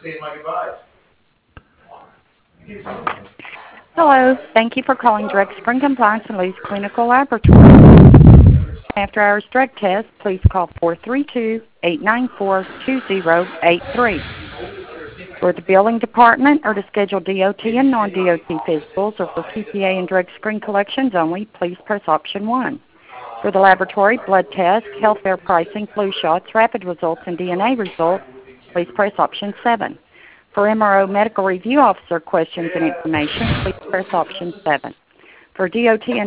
Hello. Thank you for calling Direct Spring Compliance and Lee's Clinical Laboratory. After hours drug test, please call 432-894-2083. For the billing department or to schedule DOT and non-DOT physicals or for TPA and drug screen collections only, please press option 1. For the laboratory, blood test, health care pricing, flu shots, rapid results, and DNA results, please press option 7. For MRO medical review officer questions and information, please press option 7. For DOT and